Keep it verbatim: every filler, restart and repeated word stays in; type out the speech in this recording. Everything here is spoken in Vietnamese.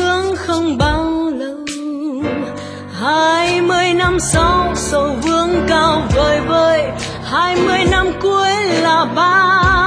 thương không bao lâu. Hai mươi năm sau sầu vương cao vời vợi, hai mươi năm cuối là bao